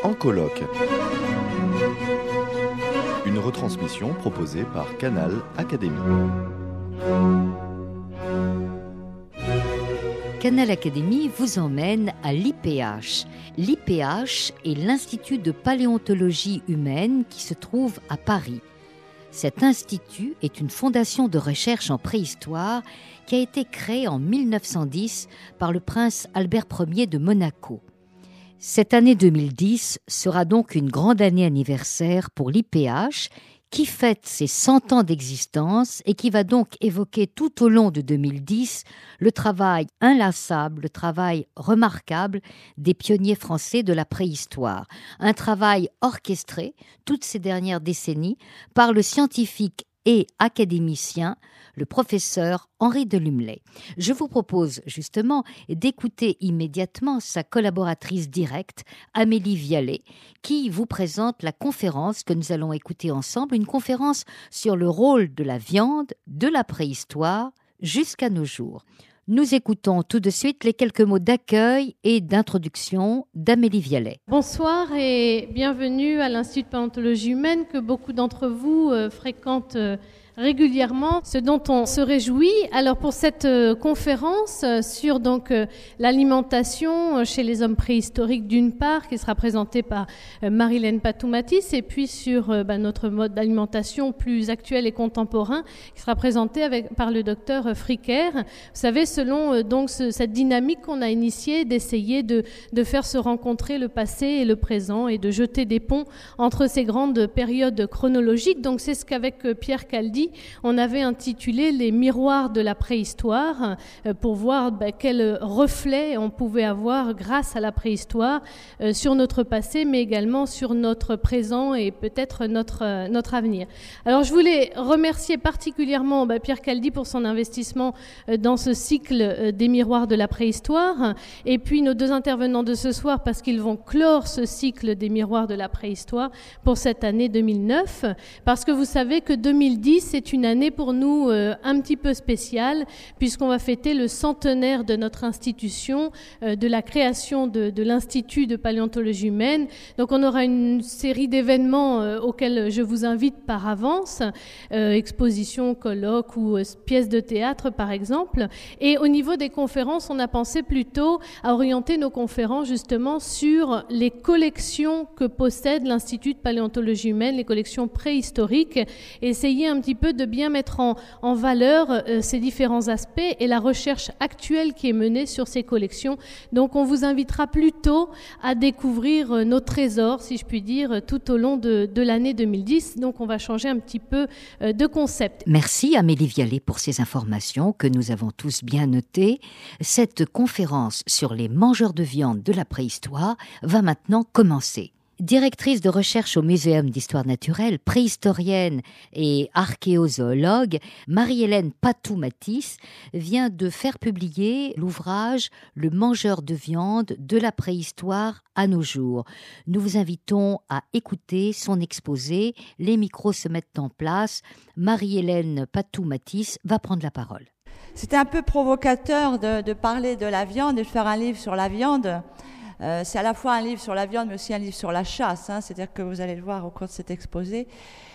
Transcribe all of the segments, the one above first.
En colloque. Une retransmission proposée par Canal Académie. Canal Académie vous emmène à l'IPH. L'IPH est l'Institut de paléontologie humaine qui se trouve à Paris. Cet institut est une fondation de recherche en préhistoire qui a été créée en 1910 par le prince Albert Ier de Monaco. Cette année 2010 sera donc une grande année anniversaire pour l'IPH qui fête ses 100 ans d'existence et qui va donc évoquer tout au long de 2010 le travail inlassable, le travail remarquable des pionniers français de la préhistoire. Un travail orchestré toutes ces dernières décennies par le scientifique et académicien, le professeur Henri Delumlay. Je vous propose justement d'écouter immédiatement sa collaboratrice directe, Amélie Vialet, qui vous présente la conférence que nous allons écouter ensemble, une conférence sur le rôle de la viande, de la préhistoire, jusqu'à nos jours. Nous écoutons tout de suite les quelques mots d'accueil et d'introduction d'Amélie Vialet. Bonsoir et bienvenue à l'Institut de paléontologie humaine que beaucoup d'entre vous fréquentent régulièrement, ce dont on se réjouit. Alors pour cette conférence sur donc l'alimentation chez les hommes préhistoriques d'une part, qui sera présentée par Marie-Hélène Patou-Matisse, et puis sur notre mode d'alimentation plus actuel et contemporain, qui sera présenté par le docteur Fricker. Vous savez, selon donc cette dynamique qu'on a initiée d'essayer de faire se rencontrer le passé et le présent et de jeter des ponts entre ces grandes périodes chronologiques. Donc c'est ce qu'avec Pierre Caldy, on avait intitulé les miroirs de la préhistoire pour voir quel reflet on pouvait avoir grâce à la préhistoire sur notre passé, mais également sur notre présent et peut-être notre avenir. Alors je voulais remercier particulièrement Pierre Caldy pour son investissement dans ce cycle des miroirs de la préhistoire, et puis nos deux intervenants de ce soir parce qu'ils vont clore ce cycle des miroirs de la préhistoire pour cette année 2009, parce que vous savez que 2010 c'est une année pour nous un petit peu spéciale, puisqu'on va fêter le centenaire de notre institution, de la création de l'Institut de paléontologie humaine. Donc on aura une série d'événements auxquels je vous invite par avance, expositions, colloques ou pièces de théâtre par exemple. Et au niveau des conférences, on a pensé plutôt à orienter nos conférences justement sur les collections que possède l'Institut de paléontologie humaine, les collections préhistoriques, et essayer un petit peu de bien mettre en valeur ces différents aspects et la recherche actuelle qui est menée sur ces collections. Donc on vous invitera plutôt à découvrir nos trésors, si je puis dire, tout au long de l'année 2010. Donc on va changer un petit peu de concept. Merci Amélie Vialet pour ces informations que nous avons tous bien notées. Cette conférence sur les mangeurs de viande de la préhistoire va maintenant commencer. Directrice de recherche au Muséum d'histoire naturelle, préhistorienne et archéozoologue, Marie-Hélène Patou-Matisse vient de faire publier l'ouvrage « Le mangeur de viande de la préhistoire à nos jours ». Nous vous invitons à écouter son exposé. Les micros se mettent en place. Marie-Hélène Patou-Matisse va prendre la parole. C'était un peu provocateur de parler de la viande et de faire un livre sur la viande. C'est à la fois un livre sur la viande, mais aussi un livre sur la chasse, c'est-à-dire que vous allez le voir au cours de cet exposé.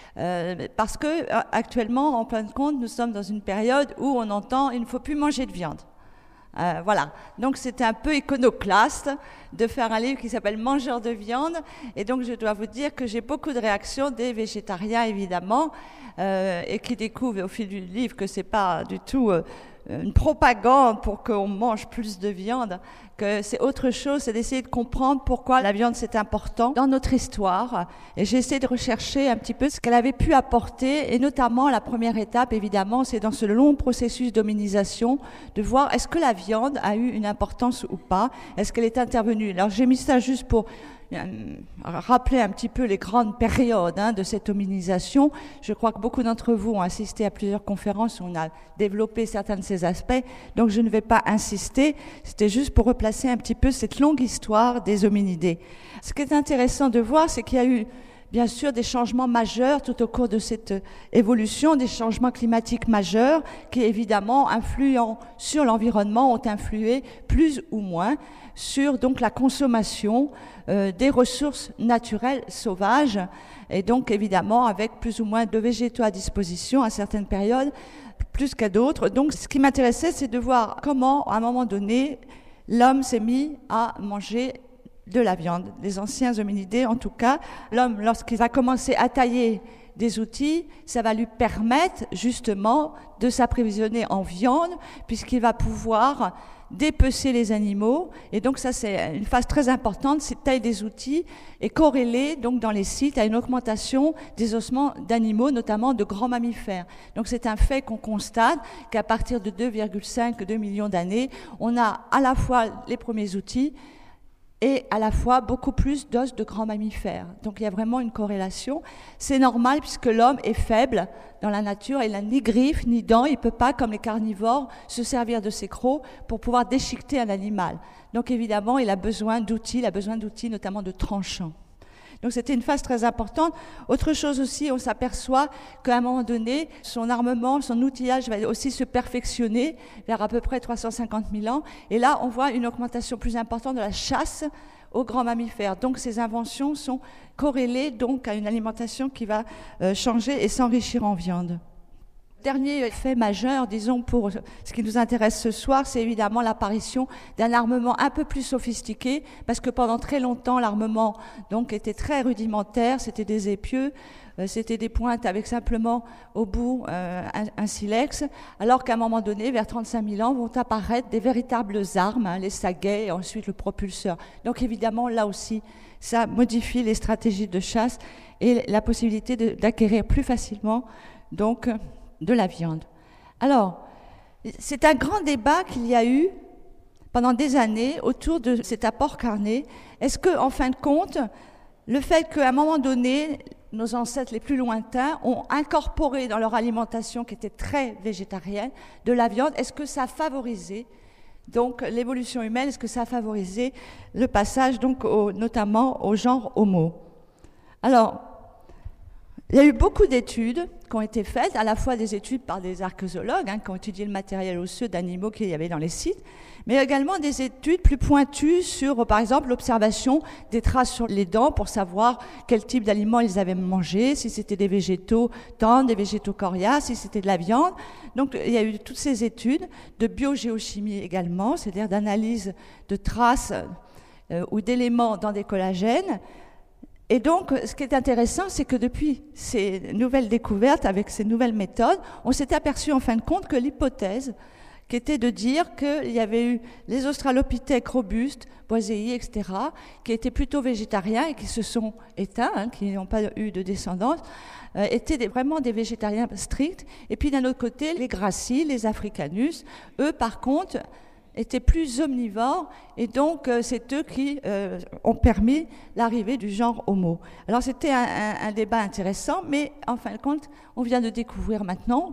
Parce que actuellement, en fin de compte, nous sommes dans une période où on entend « il ne faut plus manger de viande ». Voilà, donc c'était un peu iconoclaste de faire un livre qui s'appelle « Mangeurs de viande », et donc je dois vous dire que j'ai beaucoup de réactions des végétariens évidemment, et qui découvrent au fil du livre que c'est pas du tout une propagande pour qu'on mange plus de viande, que c'est autre chose, c'est d'essayer de comprendre pourquoi la viande c'est important dans notre histoire. Et j'ai essayé de rechercher un petit peu ce qu'elle avait pu apporter, et notamment la première étape, évidemment, c'est dans ce long processus d'hominisation, de voir est-ce que la viande a eu une importance ou pas, est-ce qu'elle est intervenue. Alors j'ai mis ça juste pour rappeler un petit peu les grandes périodes de cette hominisation. Je crois que beaucoup d'entre vous ont assisté à plusieurs conférences où on a développé certains de ces aspects, donc je ne vais pas insister, c'était juste pour replacer un petit peu cette longue histoire des hominidés. Ce qui est intéressant de voir, c'est qu'il y a eu bien sûr des changements majeurs tout au cours de cette évolution, des changements climatiques majeurs qui évidemment influant sur l'environnement ont influé plus ou moins sur donc la consommation des ressources naturelles sauvages et donc évidemment avec plus ou moins de végétaux à disposition à certaines périodes plus qu'à d'autres. Donc ce qui m'intéressait, c'est de voir comment à un moment donné l'homme s'est mis à manger de la viande. Les anciens hominidés, en tout cas, l'homme, lorsqu'il va commencer à tailler des outils, ça va lui permettre justement de s'approvisionner en viande, puisqu'il va pouvoir dépecer les animaux. Et donc ça, c'est une phase très importante. Cette taille des outils est corrélée donc dans les sites à une augmentation des ossements d'animaux, notamment de grands mammifères. Donc c'est un fait qu'on constate qu'à partir de 2,5-2 millions d'années, on a à la fois les premiers outils et à la fois beaucoup plus d'os de grands mammifères. Donc il y a vraiment une corrélation. C'est normal puisque l'homme est faible dans la nature, il n'a ni griffes ni dents, il ne peut pas, comme les carnivores, se servir de ses crocs pour pouvoir déchiqueter un animal. Donc évidemment, il a besoin d'outils notamment de tranchants. Donc c'était une phase très importante. Autre chose aussi, on s'aperçoit qu'à un moment donné, son armement, son outillage va aussi se perfectionner vers à peu près 350 000 ans. Et là, on voit une augmentation plus importante de la chasse aux grands mammifères. Donc ces inventions sont corrélées donc à une alimentation qui va changer et s'enrichir en viande. Dernier fait majeur, disons, pour ce qui nous intéresse ce soir, c'est évidemment l'apparition d'un armement un peu plus sophistiqué, parce que pendant très longtemps, l'armement donc était très rudimentaire, c'était des épieux, c'était des pointes avec simplement au bout un silex, alors qu'à un moment donné, vers 35 000 ans, vont apparaître des véritables armes, les saguets et ensuite le propulseur. Donc évidemment, là aussi, ça modifie les stratégies de chasse et la possibilité d'acquérir plus facilement donc de la viande. Alors, c'est un grand débat qu'il y a eu pendant des années autour de cet apport carné. Est-ce que, en fin de compte, le fait qu'à un moment donné, nos ancêtres les plus lointains ont incorporé dans leur alimentation, qui était très végétarienne, de la viande, est-ce que ça a favorisé donc l'évolution humaine, est-ce que ça a favorisé le passage donc notamment au genre Homo? Alors, il y a eu beaucoup d'études qui ont été faites, à la fois des études par des archéologues qui ont étudié le matériel osseux d'animaux qu'il y avait dans les sites, mais également des études plus pointues sur, par exemple, l'observation des traces sur les dents pour savoir quel type d'aliments ils avaient mangé, si c'était des végétaux tendres, des végétaux coriaces, si c'était de la viande. Donc il y a eu toutes ces études de biogéochimie également, c'est-à-dire d'analyse de traces ou d'éléments dans des collagènes. Et donc, ce qui est intéressant, c'est que depuis ces nouvelles découvertes, avec ces nouvelles méthodes, on s'était aperçu en fin de compte que l'hypothèse, qui était de dire qu'il y avait eu les australopithèques robustes, boiséiers, etc., qui étaient plutôt végétariens et qui se sont éteints, qui n'ont pas eu de descendance, étaient vraiment des végétariens stricts. Et puis d'un autre côté, les graciles, les africanus, eux, par contre, étaient plus omnivores, et donc c'est eux qui ont permis l'arrivée du genre Homo. Alors c'était un débat intéressant, mais en fin de compte, on vient de découvrir maintenant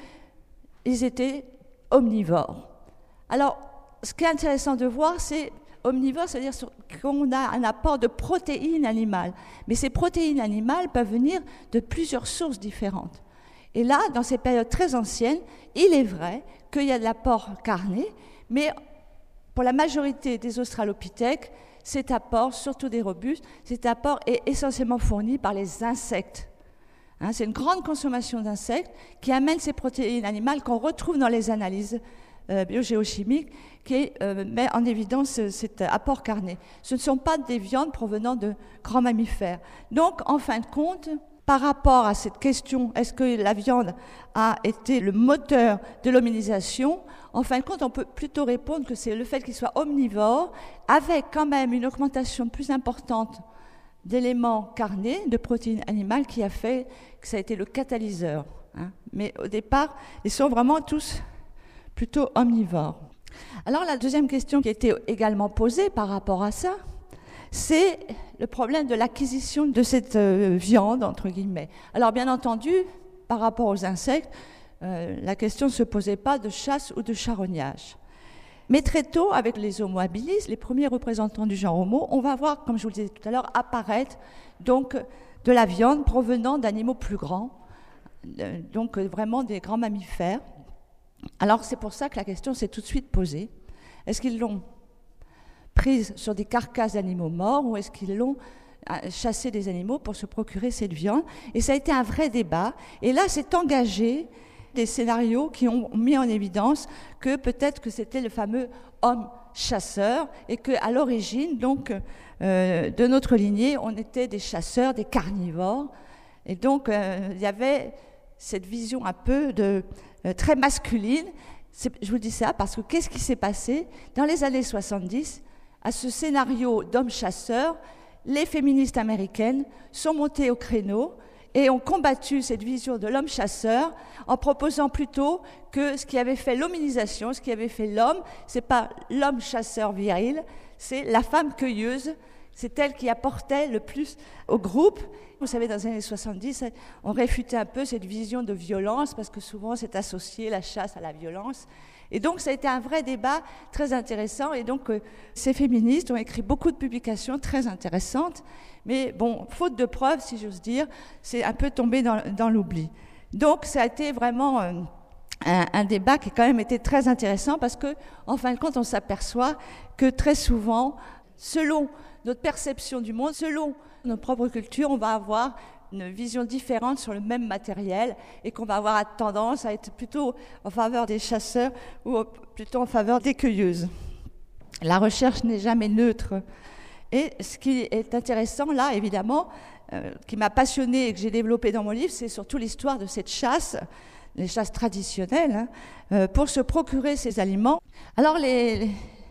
qu'ils étaient omnivores. Alors, ce qui est intéressant de voir, c'est omnivore, c'est-à-dire qu'on a un apport de protéines animales. Mais ces protéines animales peuvent venir de plusieurs sources différentes. Et là, dans ces périodes très anciennes, il est vrai qu'il y a de l'apport carné, mais pour la majorité des australopithèques, cet apport, surtout des robustes, cet apport est essentiellement fourni par les insectes. C'est une grande consommation d'insectes qui amène ces protéines animales qu'on retrouve dans les analyses biogéochimiques qui met en évidence cet apport carné. Ce ne sont pas des viandes provenant de grands mammifères. Donc, en fin de compte, par rapport à cette question, est-ce que la viande a été le moteur de l'hominisation? En fin de compte, on peut plutôt répondre que c'est le fait qu'il soit omnivore, avec quand même une augmentation plus importante d'éléments carnés, de protéines animales, qui a fait que ça a été le catalyseur. Mais au départ, ils sont vraiment tous plutôt omnivores. Alors la deuxième question qui a été également posée par rapport à ça, c'est le problème de l'acquisition de cette viande, entre guillemets. Alors bien entendu, par rapport aux insectes, la question ne se posait pas de chasse ou de charognage. Mais très tôt, avec les Homo habilis, les premiers représentants du genre Homo, on va voir, comme je vous le disais tout à l'heure, apparaître donc de la viande provenant d'animaux plus grands, donc vraiment des grands mammifères. Alors c'est pour ça que la question s'est tout de suite posée. Est-ce qu'ils l'ont prise sur des carcasses d'animaux morts ou est-ce qu'ils l'ont chassé des animaux pour se procurer cette viande? Et ça a été un vrai débat. Et là, s'est engagé des scénarios qui ont mis en évidence que peut-être que c'était le fameux homme chasseur et qu'à l'origine, donc, de notre lignée, on était des chasseurs, des carnivores. Et donc, il y avait cette vision un peu très masculine. Je vous dis ça parce que qu'est-ce qui s'est passé dans les années 70 à ce scénario d'homme chasseur? Les féministes américaines sont montées au créneau et ont combattu cette vision de l'homme chasseur en proposant plutôt que ce qui avait fait l'hominisation, ce qui avait fait l'homme, c'est pas l'homme chasseur viril, c'est la femme cueilleuse. C'est elle qui apportait le plus au groupe. Vous savez, dans les années 70, on réfutait un peu cette vision de violence parce que souvent c'est associé la chasse à la violence. Et donc ça a été un vrai débat très intéressant. Et donc ces féministes ont écrit beaucoup de publications très intéressantes. Mais bon, faute de preuves, si j'ose dire, c'est un peu tombé dans l'oubli. Donc ça a été vraiment un débat qui a quand même été très intéressant parce qu'en fin de compte, on s'aperçoit que très souvent, selon notre perception du monde, selon notre propre culture, on va avoir une vision différente sur le même matériel et qu'on va avoir tendance à être plutôt en faveur des chasseurs ou plutôt en faveur des cueilleuses. La recherche n'est jamais neutre. Et ce qui est intéressant là, évidemment, qui m'a passionnée et que j'ai développé dans mon livre, c'est surtout l'histoire de cette chasse, les chasses traditionnelles, pour se procurer ces aliments. Alors les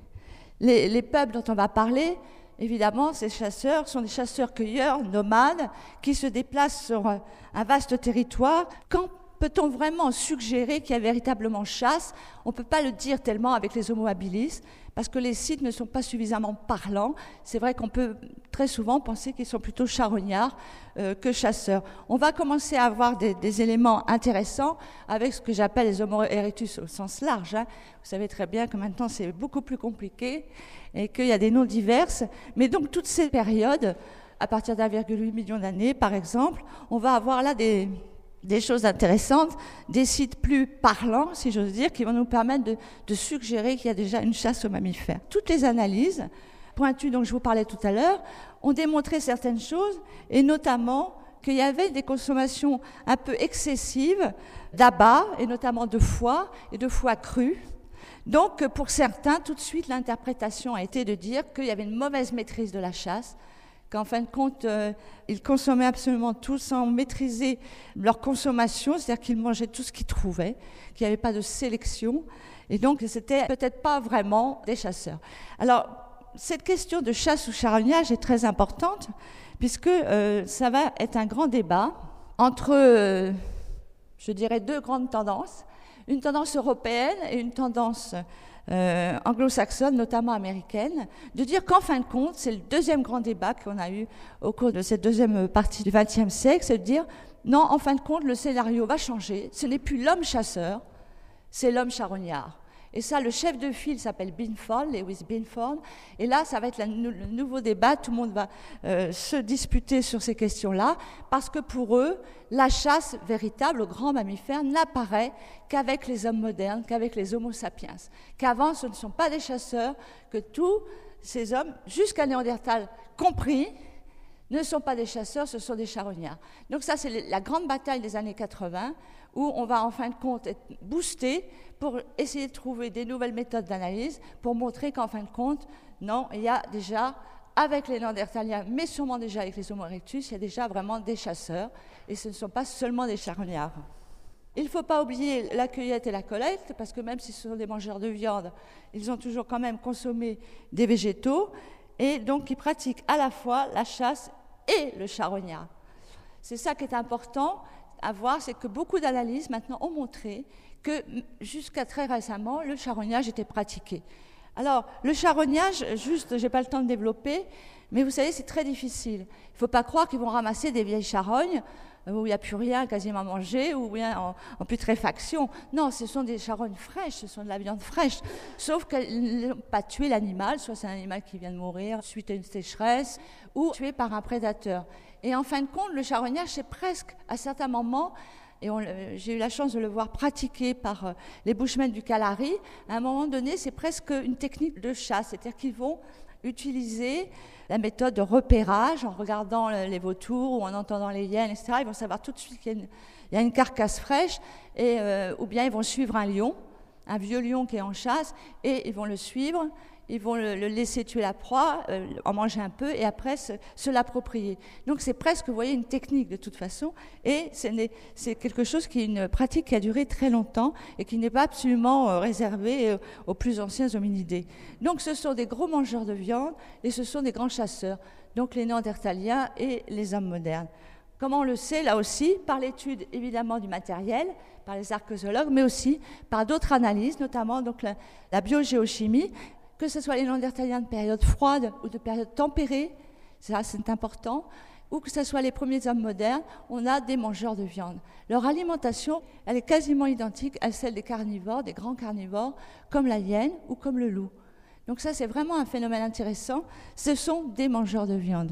peuples dont on va parler, évidemment, ces chasseurs sont des chasseurs-cueilleurs nomades qui se déplacent sur un vaste territoire. Quand peut-on vraiment suggérer qu'il y a véritablement chasse? On ne peut pas le dire tellement avec les Homo habilis, parce que les sites ne sont pas suffisamment parlants. C'est vrai qu'on peut très souvent penser qu'ils sont plutôt charognards que chasseurs. On va commencer à avoir des éléments intéressants avec ce que j'appelle les Homo erectus au sens large. Vous savez très bien que maintenant c'est beaucoup plus compliqué et qu'il y a des noms divers. Mais donc toutes ces périodes, à partir d'1,8 million d'années par exemple, on va avoir là des choses intéressantes, des sites plus parlants, si j'ose dire, qui vont nous permettre de suggérer qu'il y a déjà une chasse aux mammifères. Toutes les analyses pointues dont je vous parlais tout à l'heure ont démontré certaines choses, et notamment qu'il y avait des consommations un peu excessives d'abats, et notamment de foie, et de foie cru. Donc, pour certains, tout de suite, l'interprétation a été de dire qu'il y avait une mauvaise maîtrise de la chasse, qu'en fin de compte, ils consommaient absolument tout sans maîtriser leur consommation, c'est-à-dire qu'ils mangeaient tout ce qu'ils trouvaient, qu'il n'y avait pas de sélection, et donc c'était peut-être pas vraiment des chasseurs. Alors, cette question de chasse ou charognage est très importante, puisque ça va être un grand débat entre, je dirais, deux grandes tendances, une tendance européenne et une tendance anglo-saxonne, notamment américaine, de dire qu'en fin de compte, c'est le deuxième grand débat qu'on a eu au cours de cette deuxième partie du XXe siècle, c'est de dire, non, en fin de compte, le scénario va changer, ce n'est plus l'homme chasseur, c'est l'homme charognard. Et ça, le chef de file s'appelle Binford, Lewis Binford, et là, ça va être le nouveau débat, tout le monde va se disputer sur ces questions-là, parce que pour eux, la chasse véritable aux grands mammifères n'apparaît qu'avec les hommes modernes, qu'avec les Homo sapiens. Qu'avant, ce ne sont pas des chasseurs, que tous ces hommes, jusqu'à Néandertal compris, ne sont pas des chasseurs, ce sont des charognards. Donc ça, c'est la grande bataille des années 80, où on va en fin de compte être boosté pour essayer de trouver des nouvelles méthodes d'analyse, pour montrer qu'en fin de compte, non, il y a déjà, avec les Néandertaliens, mais sûrement déjà avec les Homo erectus, il y a déjà vraiment des chasseurs, et ce ne sont pas seulement des charognards. Il ne faut pas oublier la cueillette et la collecte, parce que même si ce sont des mangeurs de viande, ils ont toujours quand même consommé des végétaux, et donc ils pratiquent à la fois la chasse et le charognard. C'est ça qui est important à voir, c'est que beaucoup d'analyses maintenant ont montré que jusqu'à très récemment, le charognage était pratiqué. Alors, le charognage, juste, je n'ai pas le temps de développer, mais vous savez, c'est très difficile. Il ne faut pas croire qu'ils vont ramasser des vieilles charognes où il n'y a plus rien quasiment à manger, ou bien en putréfaction. Non, ce sont des charognes fraîches, ce sont de la viande fraîche, sauf qu'elles n'ont pas tué l'animal, soit c'est un animal qui vient de mourir suite à une sécheresse, ou tué par un prédateur. Et en fin de compte, le charognage, c'est presque, à certains moments, et j'ai eu la chance de le voir pratiquer par les Bushmen du Kalahari, à un moment donné, c'est presque une technique de chasse, c'est-à-dire qu'ils vont utiliser la méthode de repérage en regardant les vautours ou en entendant les hyènes, etc. Ils vont savoir tout de suite qu'il y a une carcasse fraîche, ou bien ils vont suivre un lion, un vieux lion qui est en chasse, et ils vont le suivre, ils vont le laisser tuer la proie, en manger un peu, et après se l'approprier. Donc c'est presque, vous voyez, une technique de toute façon, et c'est quelque chose qui est une pratique qui a duré très longtemps, et qui n'est pas absolument réservée aux plus anciens hominidés. Donc ce sont des gros mangeurs de viande, et ce sont des grands chasseurs, donc les Néandertaliens et les hommes modernes. Comment on le sait, là aussi, par l'étude évidemment du matériel, par les archéologues, mais aussi par d'autres analyses, notamment donc la biogéochimie, que ce soit les Néandertaliens de période froide ou de période tempérée, ça c'est important, ou que ce soit les premiers hommes modernes, on a des mangeurs de viande. Leur alimentation, elle est quasiment identique à celle des carnivores, des grands carnivores, comme la hyène ou comme le loup. Donc ça c'est vraiment un phénomène intéressant, ce sont des mangeurs de viande.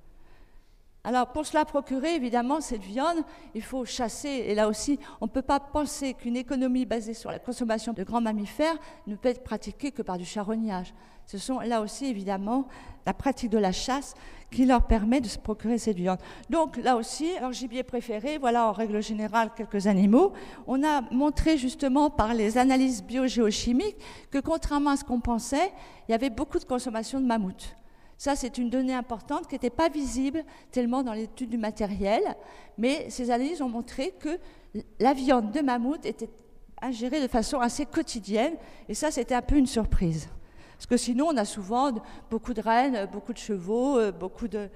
Alors, pour cela procurer, évidemment, cette viande, il faut chasser. Et là aussi, on ne peut pas penser qu'une économie basée sur la consommation de grands mammifères ne peut être pratiquée que par du charognage. Ce sont là aussi, évidemment, la pratique de la chasse qui leur permet de se procurer cette viande. Donc, là aussi, leur gibier préféré, voilà en règle générale quelques animaux. On a montré justement par les analyses biogéochimiques que, contrairement à ce qu'on pensait, il y avait beaucoup de consommation de mammouth. Ça, c'est une donnée importante qui n'était pas visible tellement dans l'étude du matériel, mais ces analyses ont montré que la viande de mammouth était ingérée de façon assez quotidienne, et ça, c'était un peu une surprise. Parce que sinon, on a souvent beaucoup de rennes, beaucoup de chevaux, beaucoup de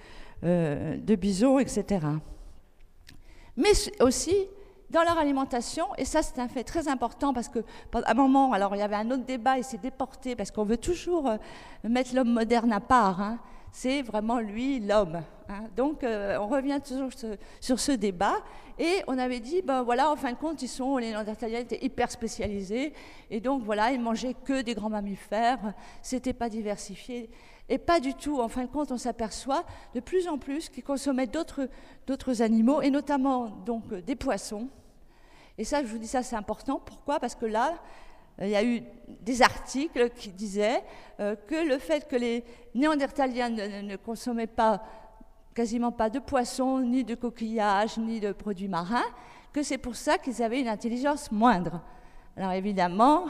bisons, etc. Mais aussi, dans leur alimentation, et ça c'est un fait très important parce qu'à un moment, alors il y avait un autre débat, il s'est déporté parce qu'on veut toujours mettre l'homme moderne à part, hein. C'est vraiment lui, l'homme. Hein. Donc on revient toujours sur ce débat et on avait dit, ben voilà, en fin de compte, les Néandertaliens étaient hyper spécialisés et donc voilà, ils mangeaient que des grands mammifères, c'était pas diversifié. Et pas du tout, en fin de compte, on s'aperçoit de plus en plus qu'ils consommaient d'autres animaux, et notamment donc, des poissons. Et ça, je vous dis ça, c'est important. Pourquoi ? Parce que là, il y a eu des articles qui disaient que le fait que les Néandertaliens ne consommaient quasiment pas de poissons, ni de coquillages, ni de produits marins, que c'est pour ça qu'ils avaient une intelligence moindre. Alors évidemment,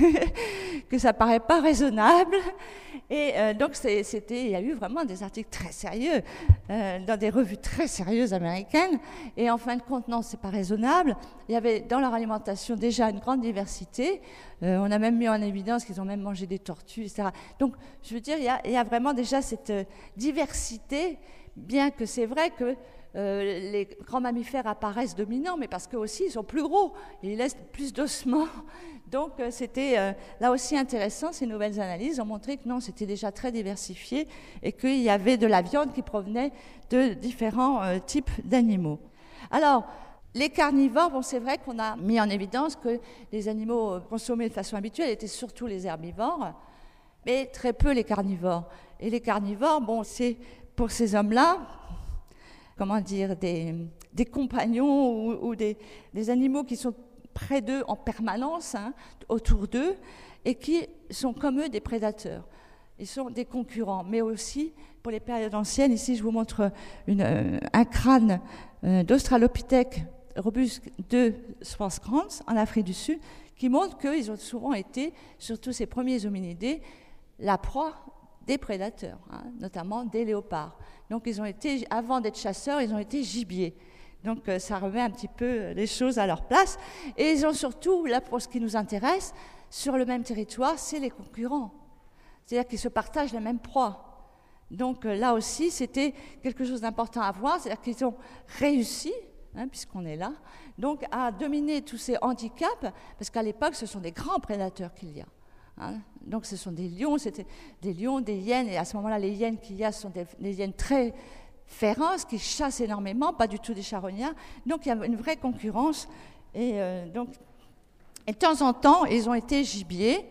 que ça ne paraît pas raisonnable. Et donc, il y a eu vraiment des articles très sérieux dans des revues très sérieuses américaines. Et en fin de compte, non, ce n'est pas raisonnable. Il y avait dans leur alimentation déjà une grande diversité. On a même mis en évidence qu'ils ont même mangé des tortues, etc. Donc, je veux dire, il y a vraiment déjà cette diversité, bien que c'est vrai que les grands mammifères apparaissent dominants, mais parce qu'eux aussi, ils sont plus gros et ils laissent plus d'ossements. Donc, c'était là aussi intéressant. Ces nouvelles analyses ont montré que non, c'était déjà très diversifié et qu'il y avait de la viande qui provenait de différents types d'animaux. Alors, les carnivores, bon, c'est vrai qu'on a mis en évidence que les animaux consommés de façon habituelle étaient surtout les herbivores, mais très peu les carnivores. Et les carnivores, bon, c'est pour ces hommes-là, comment dire, des compagnons ou des animaux qui sont près d'eux en permanence, hein, autour d'eux, et qui sont comme eux des prédateurs. Ils sont des concurrents, mais aussi, pour les périodes anciennes, ici je vous montre un crâne d'Australopithèque robuste de Swartkrans en Afrique du Sud, qui montre qu'ils ont souvent été, surtout ces premiers hominidés, la proie des prédateurs, hein, notamment des léopards. Donc ils ont été, avant d'être chasseurs, ils ont été gibiers. Donc ça remet un petit peu les choses à leur place. Et ils ont surtout, là pour ce qui nous intéresse, sur le même territoire, c'est les concurrents. C'est-à-dire qu'ils se partagent la même proie. Donc là aussi, c'était quelque chose d'important à voir. C'est-à-dire qu'ils ont réussi, hein, puisqu'on est là, donc à dominer tous ces handicaps, parce qu'à l'époque, ce sont des grands prédateurs qu'il y a. hein. Donc ce sont des lions, c'était des lions, des hyènes, et à ce moment-là, les hyènes qu'il y a sont des hyènes très féroces, qui chassent énormément, pas du tout des charognards. Donc il y a une vraie concurrence, et de temps en temps, ils ont été gibiers.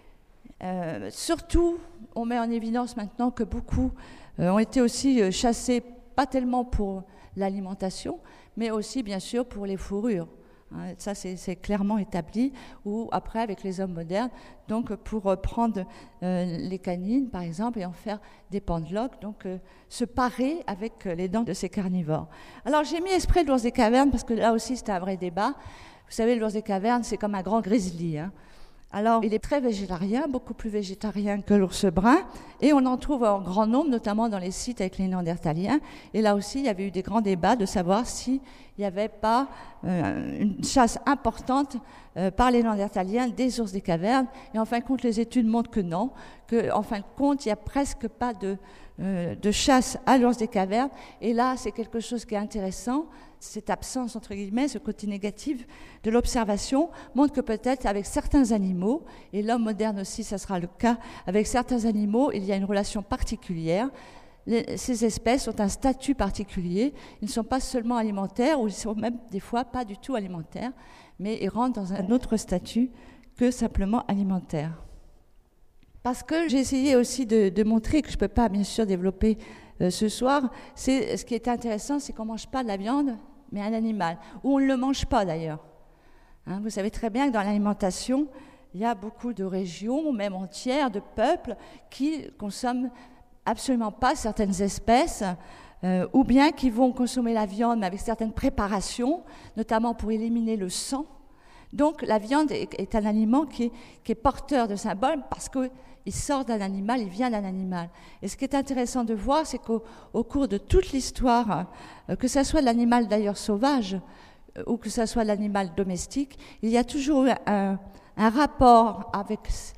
Surtout, on met en évidence maintenant que beaucoup ont été aussi chassés, pas tellement pour l'alimentation, mais aussi, bien sûr, pour les fourrures. Ça, c'est clairement établi. Ou après, avec les hommes modernes, donc pour prendre les canines, par exemple, et en faire des pendeloques, donc se parer avec les dents de ces carnivores. Alors, j'ai mis exprès l'ours des cavernes, parce que là aussi, c'était un vrai débat. Vous savez, l'ours des cavernes, c'est comme un grand grizzly, hein. Alors, il est très végétarien, beaucoup plus végétarien que l'ours brun, et on en trouve en grand nombre, notamment dans les sites avec les Néandertaliens. Et là aussi, il y avait eu des grands débats de savoir s'il n'y avait pas une chasse importante par les Néandertaliens des ours des cavernes. Et en fin de compte, les études montrent que non, qu'en fin de compte, il n'y a presque pas de chasse à l'ours des cavernes. Et là, c'est quelque chose qui est intéressant. Cette absence, entre guillemets, ce côté négatif de l'observation montre que peut-être avec certains animaux, et l'homme moderne aussi, ça sera le cas, avec certains animaux, il y a une relation particulière. Ces espèces ont un statut particulier. Ils ne sont pas seulement alimentaires, ou ils sont même des fois pas du tout alimentaires, mais ils rentrent dans un autre statut que simplement alimentaire. Parce que j'ai essayé aussi de montrer que je ne peux pas, bien sûr, développer ce soir, ce qui est intéressant, c'est qu'on ne mange pas de la viande, mais un animal, ou on ne le mange pas d'ailleurs. Hein, vous savez très bien que dans l'alimentation, il y a beaucoup de régions, même entières, de peuples qui consomment absolument pas certaines espèces, ou bien qui vont consommer la viande, mais avec certaines préparations, notamment pour éliminer le sang. Donc la viande est un aliment qui est porteur de symboles parce qu'il sort d'un animal, il vient d'un animal. Et ce qui est intéressant de voir, c'est qu'au cours de toute l'histoire, que ce soit l'animal d'ailleurs sauvage ou que ce soit l'animal domestique, il y a toujours un rapport avec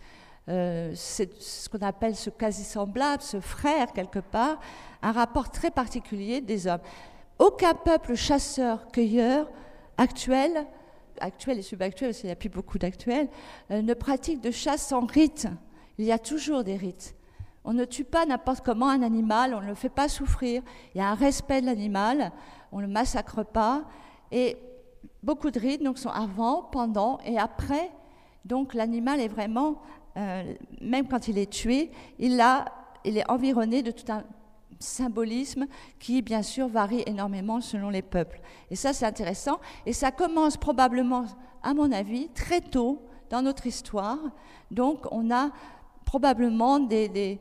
ce qu'on appelle ce quasi-semblable, ce frère quelque part, un rapport très particulier des hommes. Aucun peuple chasseur-cueilleur actuel et subactuel, parce qu'il n'y a plus beaucoup d'actuels, ne pratique de chasse sans rite. Il y a toujours des rites. On ne tue pas n'importe comment un animal, on ne le fait pas souffrir. Il y a un respect de l'animal, on ne le massacre pas. Et beaucoup de rites donc, sont avant, pendant et après. Donc l'animal est vraiment, même quand il est tué, il est environné de tout un symbolisme qui, bien sûr, varie énormément selon les peuples. Et ça, c'est intéressant. Et ça commence probablement, à mon avis, très tôt dans notre histoire. Donc, on a probablement des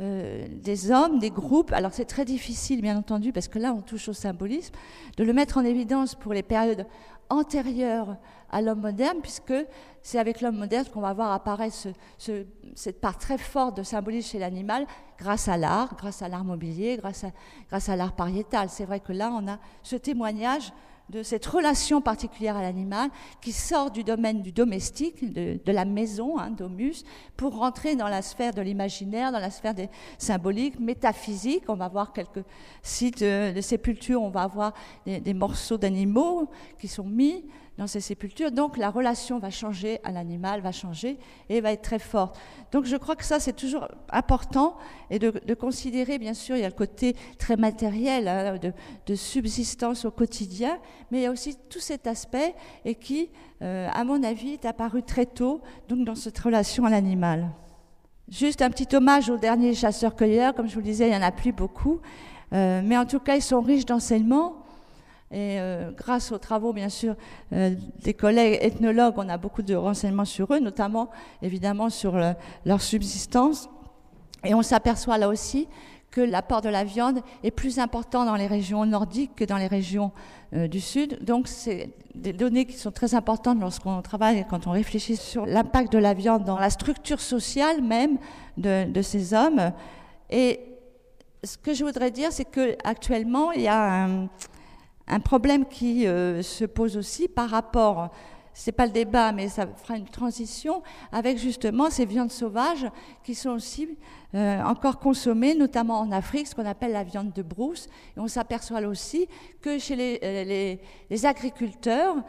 hommes, des groupes. Alors, c'est très difficile, bien entendu, parce que là, on touche au symbolisme, de le mettre en évidence pour les périodes antérieures à l'homme moderne, puisque c'est avec l'homme moderne qu'on va voir apparaître cette part très forte de symbolisme chez l'animal, grâce à l'art mobilier, grâce à l'art pariétal. C'est vrai que là, on a ce témoignage de cette relation particulière à l'animal qui sort du domaine du domestique, de la maison, domus, pour rentrer dans la sphère de l'imaginaire, dans la sphère des symboliques, métaphysiques. On va voir quelques sites de sépultures, on va voir des morceaux d'animaux qui sont mis dans ces sépultures. Donc la relation va changer à l'animal, va changer et va être très forte. Donc je crois que ça, c'est toujours important et de considérer, bien sûr, il y a le côté très matériel, de subsistance au quotidien, mais il y a aussi tout cet aspect et qui, à mon avis, est apparu très tôt donc dans cette relation à l'animal. Juste un petit hommage aux derniers chasseurs-cueilleurs. Comme je vous le disais, il n'y en a plus beaucoup, mais en tout cas, ils sont riches d'enseignements. Et grâce aux travaux, bien sûr, des collègues ethnologues, on a beaucoup de renseignements sur eux, notamment, évidemment, sur leur subsistance. Et on s'aperçoit là aussi que l'apport de la viande est plus important dans les régions nordiques que dans les régions du sud. Donc, c'est des données qui sont très importantes lorsqu'on travaille et quand on réfléchit sur l'impact de la viande dans la structure sociale même de ces hommes. Et ce que je voudrais dire, c'est qu'actuellement, il y a un problème qui se pose aussi par rapport, c'est pas le débat, mais ça fera une transition avec justement ces viandes sauvages qui sont aussi encore consommées, notamment en Afrique, ce qu'on appelle la viande de brousse. Et on s'aperçoit là aussi que chez les agriculteurs,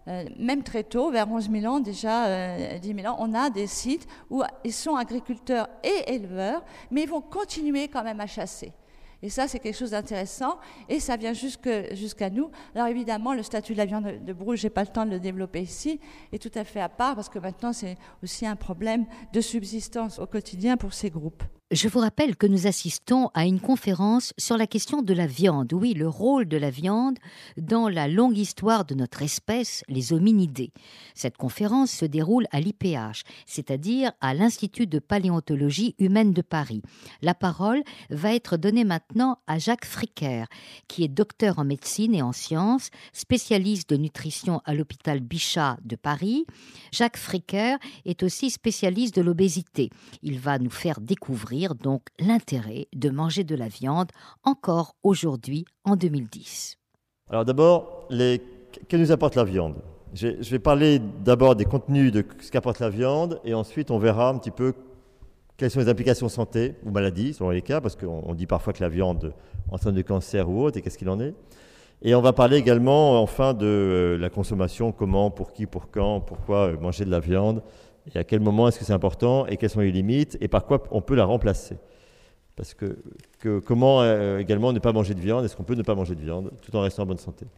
même très tôt, vers 11 000 ans, déjà 10 000 ans, on a des sites où ils sont agriculteurs et éleveurs, mais ils vont continuer quand même à chasser. Et ça, c'est quelque chose d'intéressant, et ça vient jusqu'à nous. Alors évidemment, le statut de la viande de brousse, je n'ai pas le temps de le développer ici, est tout à fait à part, parce que maintenant, c'est aussi un problème de subsistance au quotidien pour ces groupes. Je vous rappelle que nous assistons à une conférence sur la question de la viande, oui, le rôle de la viande dans la longue histoire de notre espèce, les hominidés. Cette conférence se déroule à l'IPH, c'est-à-dire à l'Institut de paléontologie humaine de Paris. La parole va être donnée maintenant à Jacques Fricker, qui est docteur en médecine et en sciences, spécialiste de nutrition à l'hôpital Bichat de Paris. Jacques Fricker est aussi spécialiste de l'obésité. Il va nous faire découvrir donc l'intérêt de manger de la viande encore aujourd'hui en 2010. Alors d'abord, que nous apporte la viande ? Je vais parler d'abord des contenus de ce qu'apporte la viande et ensuite on verra un petit peu quelles sont les implications santé ou maladie, selon les cas, parce qu'on dit parfois que la viande entraîne de cancer ou autre, et qu'est-ce qu'il en est. Et on va parler également enfin de la consommation, comment, pour qui, pour quand, pourquoi manger de la viande. Et à quel moment est-ce que c'est important et quelles sont les limites et par quoi on peut la remplacer. Parce que comment également ne pas manger de viande, est-ce qu'on peut ne pas manger de viande tout en restant en bonne santé.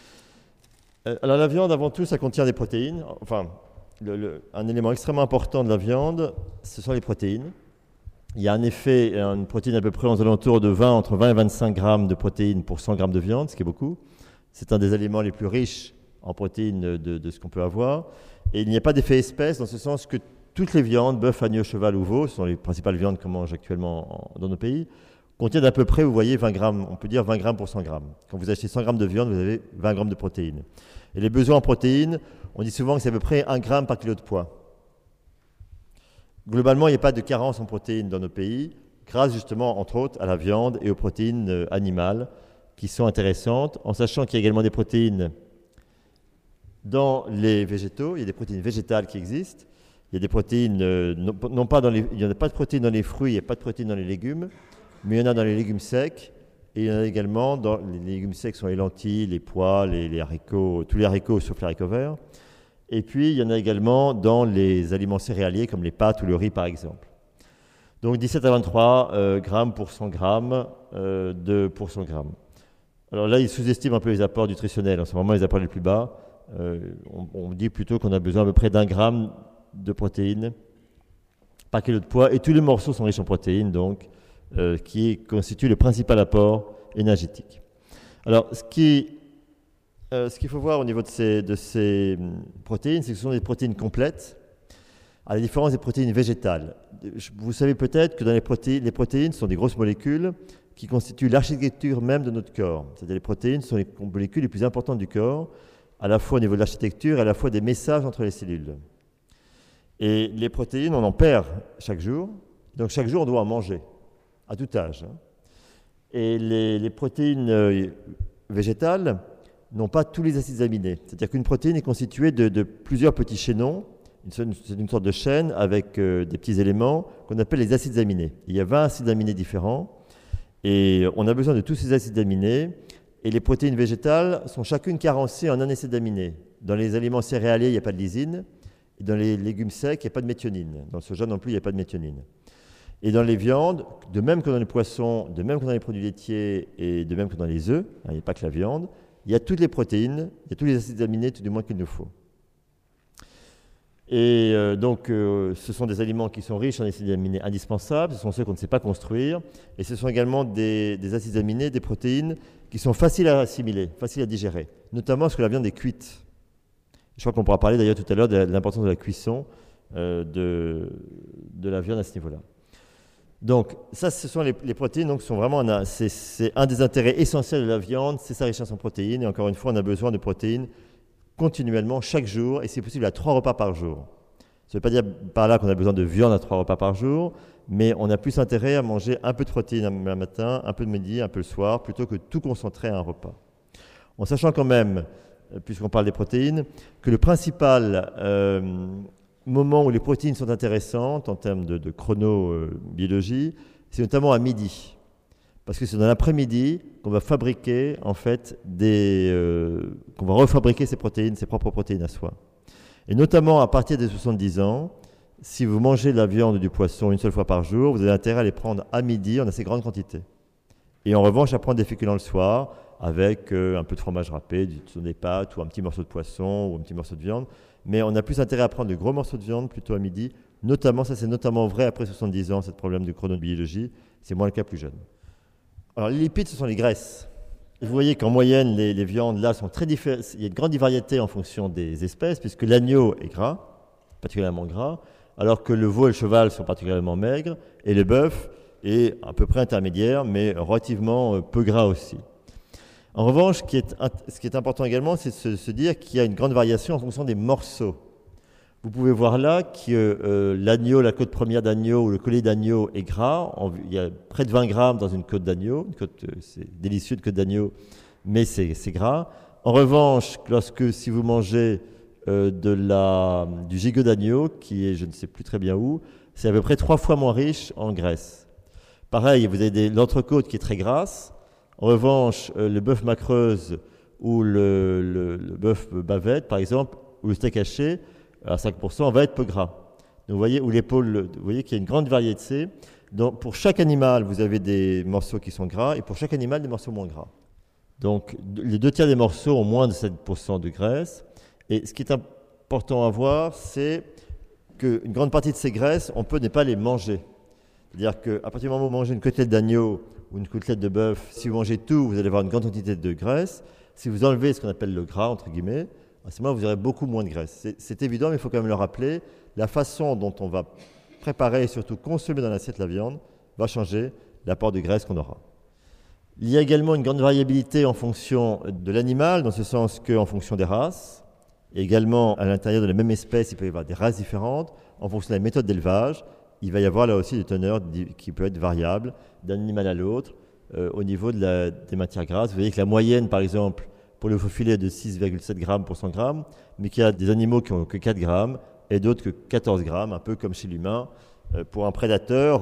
Alors la viande, avant tout, ça contient des protéines. Enfin, un élément extrêmement important de la viande, ce sont les protéines. Il y a en effet une protéine à peu près aux alentours de entre 20 et 25 grammes de protéines pour 100 grammes de viande, ce qui est beaucoup. C'est un des aliments les plus riches en protéines de ce qu'on peut avoir. Et il n'y a pas d'effet espèce dans ce sens que toutes les viandes, bœuf, agneau, cheval ou veau, ce sont les principales viandes qu'on mange actuellement dans nos pays, contiennent à peu près, vous voyez, 20 grammes, on peut dire 20 grammes pour 100 grammes. Quand vous achetez 100 grammes de viande, vous avez 20 grammes de protéines. Et les besoins en protéines, on dit souvent que c'est à peu près 1 gramme par kilo de poids. Globalement, il n'y a pas de carence en protéines dans nos pays, grâce justement, entre autres, à la viande et aux protéines animales, qui sont intéressantes, en sachant qu'il y a également des protéines dans les végétaux, il y a des protéines végétales qui existent, il y a des protéines, il n'y a pas de protéines dans les fruits, il n'y a pas de protéines dans les légumes, mais il y en a dans les légumes secs, et il y en a également dans les légumes secs sont les lentilles, les pois, les haricots, tous les haricots sauf les haricots verts, et puis il y en a également dans les aliments céréaliers comme les pâtes ou le riz par exemple. Donc 17 à 23 grammes pour 100 grammes pour 100 grammes. Alors là, ils sous-estiment un peu les apports nutritionnels, en ce moment les apports les plus bas. On dit plutôt qu'on a besoin à peu près d'1 gramme de protéines par kilo de poids, et tous les morceaux sont riches en protéines, donc, qui constituent le principal apport énergétique. Alors, ce qu'il faut voir au niveau de ces protéines, c'est que ce sont des protéines complètes, à la différence des protéines végétales. Vous savez peut-être que dans les protéines sont des grosses molécules qui constituent l'architecture même de notre corps. C'est-à-dire les protéines sont les molécules les plus importantes du corps, à la fois au niveau de l'architecture et à la fois des messages entre les cellules. Et les protéines, on en perd chaque jour, donc chaque jour on doit en manger, à tout âge. Et les protéines végétales n'ont pas tous les acides aminés. C'est-à-dire qu'une protéine est constituée de plusieurs petits chaînons, c'est une sorte de chaîne avec des petits éléments qu'on appelle les acides aminés. Il y a 20 acides aminés différents, et on a besoin de tous ces acides aminés. Et les protéines végétales sont chacune carencées en un acide aminé. Dans les aliments céréaliers, il n'y a pas de lysine. Et dans les légumes secs, il n'y a pas de méthionine. Dans le soja non plus, il n'y a pas de méthionine. Et dans les viandes, de même que dans les poissons, de même que dans les produits laitiers et de même que dans les œufs, il n'y a pas que la viande, il y a toutes les protéines, il y a tous les acides aminés, tout du moins qu'il nous faut. Et donc, ce sont des aliments qui sont riches en acides aminés indispensables, ce sont ceux qu'on ne sait pas construire, et ce sont également des acides aminés, des protéines qui sont faciles à assimiler, faciles à digérer, notamment parce que la viande est cuite. Je crois qu'on pourra parler d'ailleurs tout à l'heure de l'importance de la cuisson de la viande à ce niveau-là. Donc, ça, ce sont les protéines, donc sont vraiment c'est un des intérêts essentiels de la viande, c'est sa richesse en protéines, et encore une fois, on a besoin de protéines continuellement, chaque jour, et c'est possible à 3 repas par jour. Ça ne veut pas dire par là qu'on a besoin de viande à 3 repas par jour, mais on a plus intérêt à manger un peu de protéines le matin, un peu de midi, un peu le soir, plutôt que tout concentrer à un repas. En sachant quand même, puisqu'on parle des protéines, que le principal moment où les protéines sont intéressantes en termes de chronobiologie, c'est notamment à midi. parce que c'est dans l'après-midi qu'on va fabriquer, en fait, qu'on va refabriquer ses protéines, ses propres protéines à soi. Et notamment à partir des 70 ans, si vous mangez de la viande ou du poisson une seule fois par jour, vous avez intérêt à les prendre à midi en assez grande quantité. Et en revanche, à prendre des féculents le soir, avec un peu de fromage râpé, des pâtes, ou un petit morceau de poisson, ou un petit morceau de viande. Mais on a plus intérêt à prendre de gros morceaux de viande plutôt à midi. Notamment, ça c'est notamment vrai après 70 ans, ce problème de chronobiologie. C'est moins le cas plus jeune. Alors les lipides, ce sont les graisses. Vous voyez qu'en moyenne, les viandes là sont très différentes. Il y a une grande variété en fonction des espèces, puisque l'agneau est gras, particulièrement gras, alors que le veau et le cheval sont particulièrement maigres, et le bœuf est à peu près intermédiaire, mais relativement peu gras aussi. En revanche, ce qui est important également, c'est de se dire qu'il y a une grande variation en fonction des morceaux. Vous pouvez voir là que l'agneau, la côte première d'agneau ou le collier d'agneau est gras. Il y a près de 20 grammes dans une côte d'agneau. C'est délicieux de côte d'agneau, mais c'est gras. En revanche, si vous mangez du gigot d'agneau, qui est je ne sais plus très bien où, c'est à peu près 3 fois moins riche en graisse. Pareil, vous avez l'entrecôte qui est très grasse. En revanche, le bœuf macreuse ou le bœuf bavette, par exemple, ou le steak haché, à 5%, va être peu gras. Donc, vous voyez, ou l'épaule, vous voyez qu'il y a une grande variété. Donc, pour chaque animal, vous avez des morceaux qui sont gras, et pour chaque animal, des morceaux moins gras. Donc, les 2 tiers des morceaux ont moins de 7% de graisse. Et ce qui est important à voir, c'est qu'une grande partie de ces graisses, on peut ne pas les manger. C'est-à-dire qu'à partir du moment où vous mangez une côtelette d'agneau ou une côtelette de bœuf, si vous mangez tout, vous allez avoir une grande quantité de graisse. Si vous enlevez ce qu'on appelle le gras, entre guillemets, à ce moment-là, vous aurez beaucoup moins de graisse. C'est évident, mais il faut quand même le rappeler. La façon dont on va préparer et surtout consommer dans l'assiette la viande va changer l'apport de graisse qu'on aura. Il y a également une grande variabilité en fonction de l'animal, dans ce sens qu'en fonction des races, et également à l'intérieur de la même espèce, il peut y avoir des races différentes. En fonction de la méthode d'élevage, il va y avoir là aussi des teneurs qui peuvent être variables d'un animal à l'autre au niveau des matières grasses. Vous voyez que la moyenne, par exemple, pour le faux filet est de 6,7 grammes pour 100 grammes, mais qu'il y a des animaux qui n'ont que 4 grammes et d'autres que 14 grammes, un peu comme chez l'humain. Pour un prédateur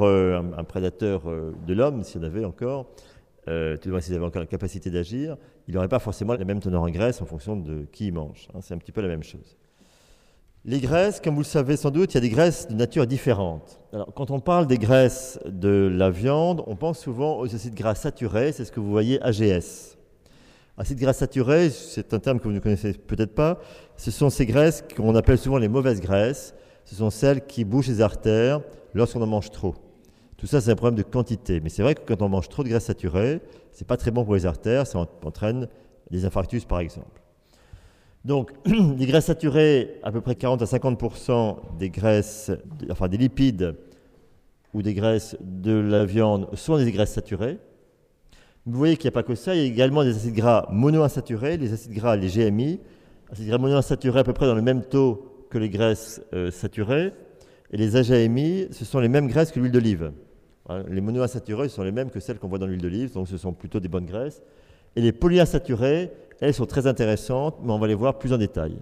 de l'homme, s'il y en avait encore, tout le monde s'il avait encore la capacité d'agir, il n'aurait pas forcément la même teneur en graisse en fonction de qui il mange. C'est un petit peu la même chose. Les graisses, comme vous le savez sans doute, il y a des graisses de nature différente. Alors, quand on parle des graisses de la viande, on pense souvent aux acides gras saturés, c'est ce que vous voyez AGS. Acides gras saturés, c'est un terme que vous ne connaissez peut-être pas, ce sont ces graisses qu'on appelle souvent les mauvaises graisses, ce sont celles qui bouchent les artères lorsqu'on en mange trop. Tout ça, c'est un problème de quantité, mais c'est vrai que quand on mange trop de graisses saturées, c'est pas très bon pour les artères, ça entraîne des infarctus par exemple. Donc, les graisses saturées, à peu près 40 à 50% des graisses, enfin des lipides ou des graisses de la viande sont des graisses saturées. Vous voyez qu'il n'y a pas que ça, il y a également des acides gras monoinsaturés, les acides gras, les GMI, acides gras monoinsaturés à peu près dans le même taux que les graisses saturées, et les AGMI, ce sont les mêmes graisses que l'huile d'olive. Les monoinsaturés sont les mêmes que celles qu'on voit dans l'huile d'olive, donc ce sont plutôt des bonnes graisses. Et les polyinsaturés, elles sont très intéressantes, mais on va les voir plus en détail.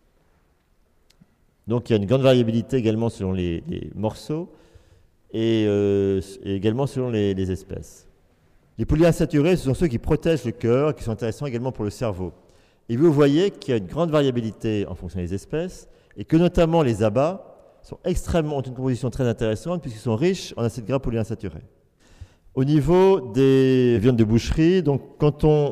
Donc il y a une grande variabilité également selon les morceaux et également selon les espèces. Les polyinsaturés, ce sont ceux qui protègent le cœur, qui sont intéressants également pour le cerveau. Et vous voyez qu'il y a une grande variabilité en fonction des espèces, et que notamment les abats ont une composition très intéressante, puisqu'ils sont riches en acides gras polyinsaturés. Au niveau des viandes de boucherie, donc quand on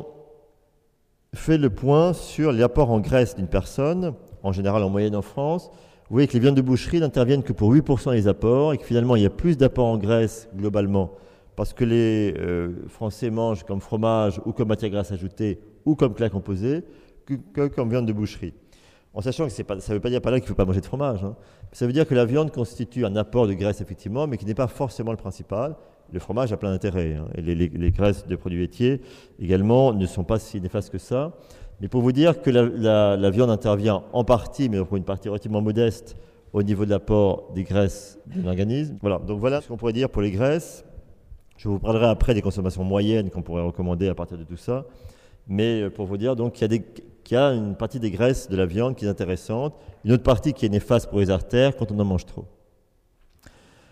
fait le point sur l'apport en graisse d'une personne, en général en moyenne en France, vous voyez que les viandes de boucherie n'interviennent que pour 8% des apports, et que finalement il y a plus d'apports en graisse globalement, parce que les Français mangent comme fromage ou comme matière grasse ajoutée ou comme plat composé que comme viande de boucherie. En sachant que ça ne veut pas dire par là qu'il ne faut pas manger de fromage. Ça veut dire que la viande constitue un apport de graisse effectivement, mais qui n'est pas forcément le principal. Le fromage a plein d'intérêts. Et les graisses de produits laitiers également ne sont pas si néfastes que ça. Mais pour vous dire que la viande intervient en partie, mais pour une partie relativement modeste, au niveau de l'apport des graisses de l'organisme. Voilà, donc voilà ce qu'on pourrait dire pour les graisses. Je vous parlerai après des consommations moyennes qu'on pourrait recommander à partir de tout ça. Mais pour vous dire donc qu'il y a une partie des graisses de la viande qui est intéressante, une autre partie qui est néfaste pour les artères quand on en mange trop.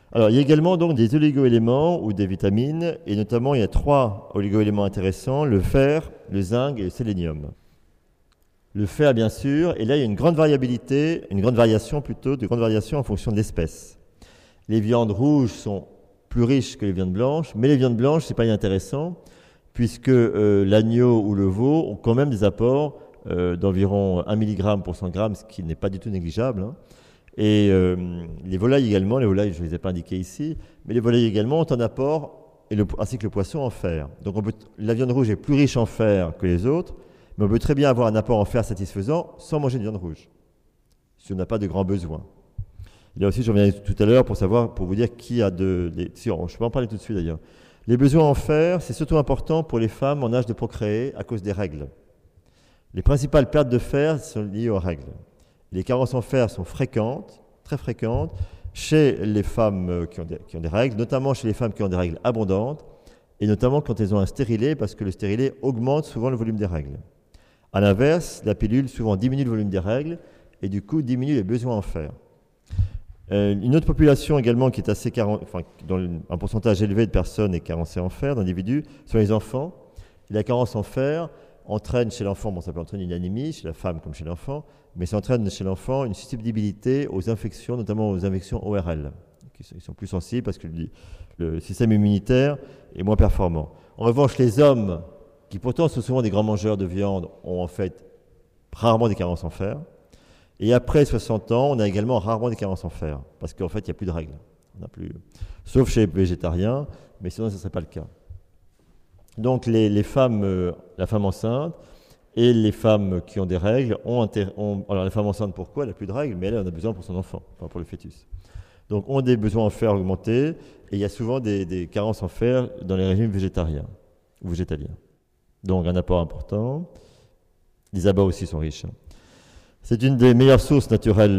Alors, il y a également donc des oligo-éléments ou des vitamines, et notamment il y a 3 oligo-éléments intéressants, le fer, le zinc et le sélénium. Le fer, bien sûr, et là il y a une grande variation en fonction de l'espèce. Les viandes rouges sont plus riches que les viandes blanches, mais les viandes blanches, ce n'est pas inintéressant, puisque l'agneau ou le veau ont quand même des apports d'environ 1 mg pour 100 g, ce qui n'est pas du tout négligeable, hein. Et les volailles également, je ne les ai pas indiquées ici, mais les volailles également ont un apport, ainsi que le poisson, en fer. Donc la viande rouge est plus riche en fer que les autres, mais on peut très bien avoir un apport en fer satisfaisant sans manger de viande rouge, si on n'a pas de grands besoins. Et là aussi, je reviens tout à l'heure pour vous dire qui a je peux en parler tout de suite d'ailleurs. Les besoins en fer, c'est surtout important pour les femmes en âge de procréer à cause des règles. Les principales pertes de fer sont liées aux règles. Les carences en fer sont fréquentes, très fréquentes, chez les femmes qui ont des règles, notamment chez les femmes qui ont des règles abondantes, et notamment quand elles ont un stérilet, parce que le stérilet augmente souvent le volume des règles. A l'inverse, la pilule souvent diminue le volume des règles, et du coup diminue les besoins en fer. Une autre population également qui est dont un pourcentage élevé de personnes est carencée en fer, d'individus, sont les enfants. Et la carence en fer entraîne chez l'enfant, ça peut entraîner une anémie, chez la femme comme chez l'enfant, mais ça entraîne chez l'enfant une susceptibilité aux infections, notamment aux infections ORL, qui sont plus sensibles parce que le système immunitaire est moins performant. En revanche, les hommes, qui pourtant sont souvent des grands mangeurs de viande, ont en fait rarement des carences en fer. Et après 60 ans, on a également rarement des carences en fer, parce qu'en fait, il n'y a plus de règles. Sauf chez les végétariens, mais sinon, ce ne serait pas le cas. Donc, la femme enceinte et les femmes qui ont des règles alors, la femme enceinte, pourquoi? Elle n'a plus de règles, mais elle en a besoin pour son enfant, enfin pour le fœtus. Donc, ont des besoins en fer augmentés, et il y a souvent des carences en fer dans les régimes végétariens ou végétaliens. Donc, un apport important. Les abats aussi sont riches. C'est une des meilleures sources naturelles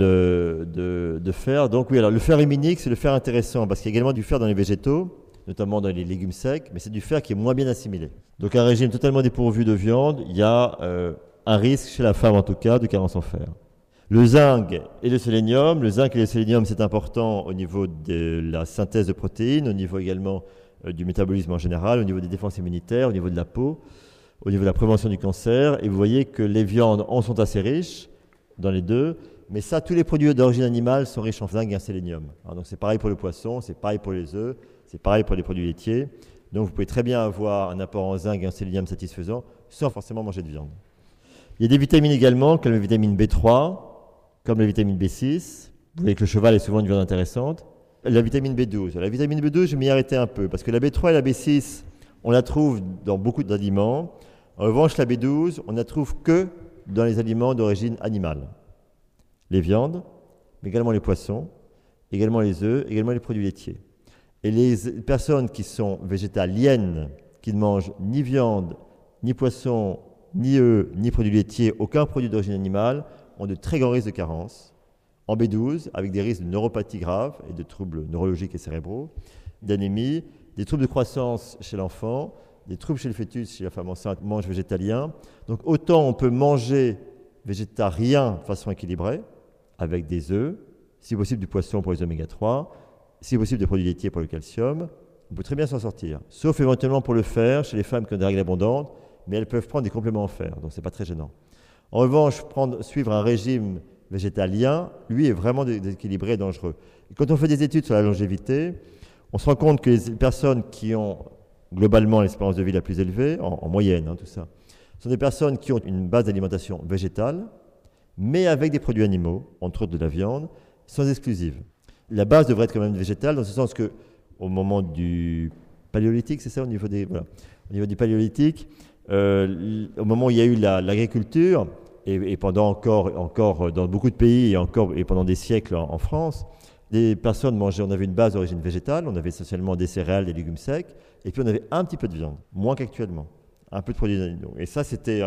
de fer. Donc oui, alors le fer héminique, c'est le fer intéressant parce qu'il y a également du fer dans les végétaux, notamment dans les légumes secs, mais c'est du fer qui est moins bien assimilé. Donc un régime totalement dépourvu de viande, il y a un risque chez la femme en tout cas de carence en fer. Le zinc et le sélénium. Le zinc et le sélénium, c'est important au niveau de la synthèse de protéines, au niveau également du métabolisme en général, au niveau des défenses immunitaires, au niveau de la peau, au niveau de la prévention du cancer. Et vous voyez que les viandes en sont assez riches dans les deux, mais ça, tous les produits d'origine animale sont riches en zinc et en sélénium. Alors, donc c'est pareil pour le poisson, c'est pareil pour les œufs, c'est pareil pour les produits laitiers. Donc vous pouvez très bien avoir un apport en zinc et en sélénium satisfaisant sans forcément manger de viande. Il y a des vitamines également, comme la vitamine B3, comme la vitamine B6. Vous voyez que le cheval est souvent une viande intéressante. La vitamine B12. La vitamine B12, je vais m'y arrêter un peu, parce que la B3 et la B6, on la trouve dans beaucoup d'aliments. En revanche, la B12, on ne la trouve que dans les aliments d'origine animale. Les viandes, mais également les poissons, également les œufs, également les produits laitiers. Et les personnes qui sont végétaliennes, qui ne mangent ni viande, ni poisson, ni œufs, ni produits laitiers, aucun produit d'origine animale, ont de très grands risques de carence en B12, avec des risques de neuropathie grave et de troubles neurologiques et cérébraux, d'anémie, des troubles de croissance chez l'enfant, des troubles chez le fœtus, chez la femme enceinte, mange végétalien. Donc autant on peut manger végétarien de façon équilibrée, avec des œufs, si possible du poisson pour les oméga 3, si possible des produits laitiers pour le calcium, on peut très bien s'en sortir. Sauf éventuellement pour le fer, chez les femmes qui ont des règles abondantes, mais elles peuvent prendre des compléments en fer, donc ce n'est pas très gênant. En revanche, suivre un régime végétalien, lui, est vraiment déséquilibré et dangereux. Et quand on fait des études sur la longévité, on se rend compte que les personnes qui ont globalement l'espérance de vie la plus élevée, en moyenne, tout ça, sont des personnes qui ont une base d'alimentation végétale, mais avec des produits animaux, entre autres de la viande, sans exclusive. La base devrait être quand même végétale, dans ce sens que au moment du paléolithique, c'est ça, au niveau du paléolithique, au moment où il y a eu l'agriculture, et pendant encore dans beaucoup de pays, et pendant des siècles en France, les personnes mangeaient, on avait une base d'origine végétale, on avait essentiellement des céréales, des légumes secs, et puis on avait un petit peu de viande, moins qu'actuellement, un peu de produits animaux. Et ça, c'était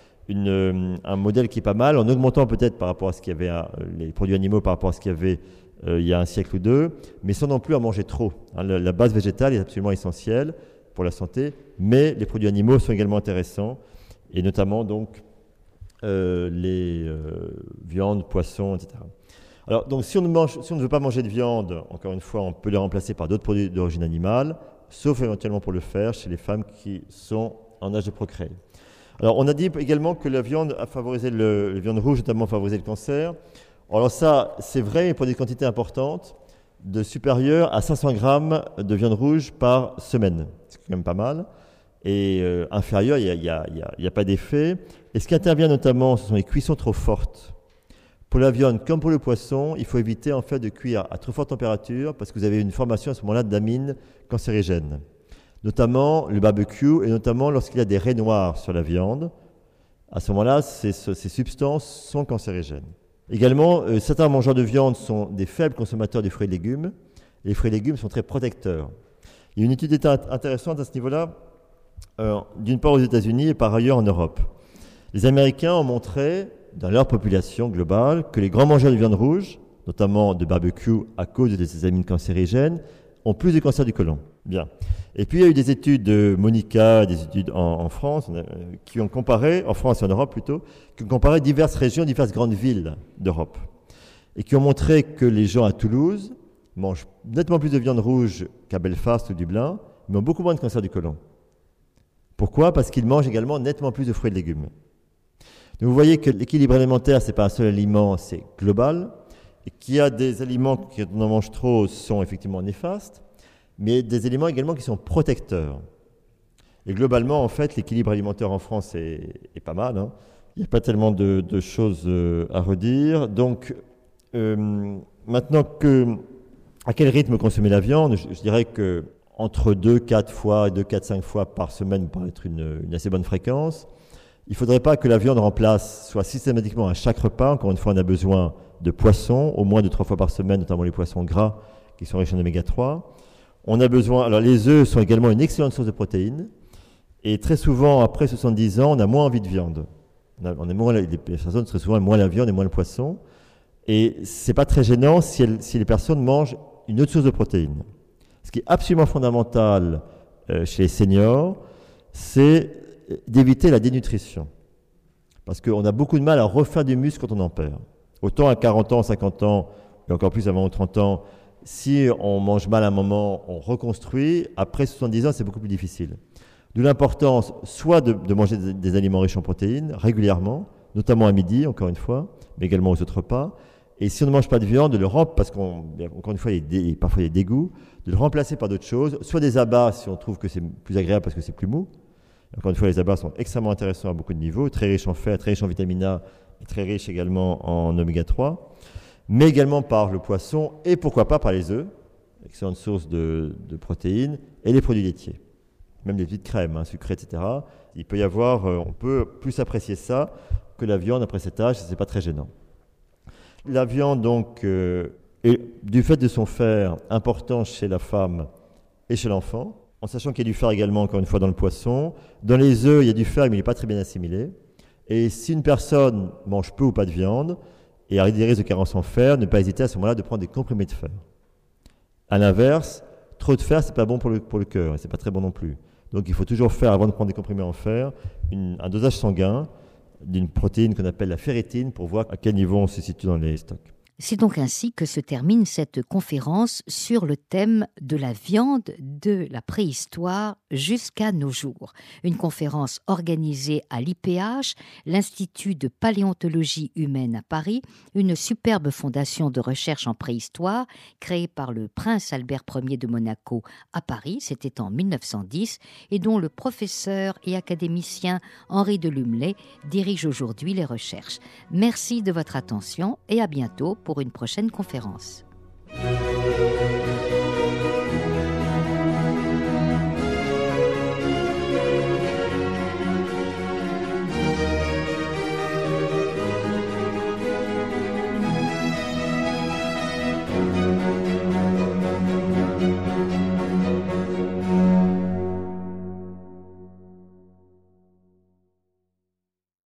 un modèle qui est pas mal, en augmentant peut-être par rapport à ce qu'il y avait, les produits animaux par rapport à ce qu'il y avait il y a un siècle ou deux, mais sans non plus en manger trop. La base végétale est absolument essentielle pour la santé, mais les produits animaux sont également intéressants, et notamment donc les viandes, poissons, etc. Alors, donc, si on ne veut pas manger de viande, encore une fois, on peut les remplacer par d'autres produits d'origine animale, sauf éventuellement pour le faire chez les femmes qui sont en âge de procréer. Alors, on a dit également que la viande a favorisé la viande rouge, notamment favorisé le cancer. Alors ça, c'est vrai, mais pour des quantités importantes, supérieures à 500 grammes de viande rouge par semaine. C'est quand même pas mal. Et inférieur, il n'y a pas d'effet. Et ce qui intervient notamment, ce sont les cuissons trop fortes. Pour la viande comme pour le poisson, il faut éviter en fait de cuire à trop forte température parce que vous avez une formation à ce moment-là d'amines cancérigènes. Notamment le barbecue et notamment lorsqu'il y a des raies noires sur la viande. À ce moment-là, ces substances sont cancérigènes. Également, certains mangeurs de viande sont des faibles consommateurs de fruits et légumes. Les fruits et légumes sont très protecteurs. Il y a une étude intéressante à ce niveau-là, d'une part aux États-Unis et par ailleurs en Europe. Les Américains ont montré, dans leur population globale, que les grands mangeurs de viande rouge, notamment de barbecue à cause de ces amines cancérigènes, ont plus de cancer du côlon. Bien. Et puis il y a eu des études de Monica, des études en France, qui ont comparé, en France et en Europe plutôt, qui ont comparé diverses régions, diverses grandes villes d'Europe, et qui ont montré que les gens à Toulouse mangent nettement plus de viande rouge qu'à Belfast ou Dublin, mais ont beaucoup moins de cancer du côlon. Pourquoi ? Parce qu'ils mangent également nettement plus de fruits et de légumes. Donc vous voyez que l'équilibre alimentaire, ce n'est pas un seul aliment, c'est global, et qu'il y a des aliments qui, quand on en mange trop, sont effectivement néfastes, mais des aliments également qui sont protecteurs. Et globalement, en fait, l'équilibre alimentaire en France est pas mal. Hein. Il n'y a pas tellement de choses à redire. Donc, maintenant, à quel rythme consommer la viande ? Je dirais que entre 2-4 fois, 2-4-5 fois par semaine paraît être une assez bonne fréquence. Il ne faudrait pas que la viande remplace, soit systématiquement à chaque repas. Encore une fois, on a besoin de poissons, au moins de 3 fois par semaine, notamment les poissons gras qui sont riches en oméga 3. On a besoin, alors les œufs sont également une excellente source de protéines. Et très souvent, après 70 ans, on a moins envie de viande. Les personnes très souvent moins la viande et moins le poisson. Et ce n'est pas très gênant si les personnes mangent une autre source de protéines. Ce qui est absolument fondamental chez les seniors, c'est d'éviter la dénutrition. Parce qu'on a beaucoup de mal à refaire du muscle quand on en perd. Autant à 40 ans, 50 ans, et encore plus avant 30 ans, si on mange mal à un moment, on reconstruit. Après 70 ans, c'est beaucoup plus difficile. D'où l'importance soit de manger des aliments riches en protéines régulièrement, notamment à midi, encore une fois, mais également aux autres repas. Et si on ne mange pas de viande, de le remplacer, parce qu'encore une fois, parfois il y a des dégoûts, de le remplacer par d'autres choses, soit des abats si on trouve que c'est plus agréable parce que c'est plus mou. Encore une fois, les abats sont extrêmement intéressants à beaucoup de niveaux, très riches en fer, très riches en vitamine A, et très riches également en oméga 3, mais également par le poisson et pourquoi pas par les œufs, excellente source de protéines, et les produits laitiers, même des petites crèmes, sucrées, etc. Il peut y avoir, on peut plus apprécier ça que la viande après cet âge, ce n'est pas très gênant. La viande, donc, est, du fait de son fer important chez la femme et chez l'enfant, en sachant qu'il y a du fer également, encore une fois, dans le poisson. Dans les œufs, il y a du fer, mais il n'est pas très bien assimilé. Et si une personne mange peu ou pas de viande et a des risques de carence en fer, ne pas hésiter à ce moment-là de prendre des comprimés de fer. À l'inverse, trop de fer, ce n'est pas bon pour le cœur et ce n'est pas très bon non plus. Donc il faut toujours faire, avant de prendre des comprimés en fer, un dosage sanguin d'une protéine qu'on appelle la ferritine pour voir à quel niveau on se situe dans les stocks. C'est donc ainsi que se termine cette conférence sur le thème de la viande de la préhistoire jusqu'à nos jours. Une conférence organisée à l'IPH, l'Institut de paléontologie humaine à Paris, une superbe fondation de recherche en préhistoire créée par le prince Albert Ier de Monaco à Paris, c'était en 1910, et dont le professeur et académicien Henri de Lumley dirige aujourd'hui les recherches. Merci de votre attention et à bientôt pour une prochaine conférence.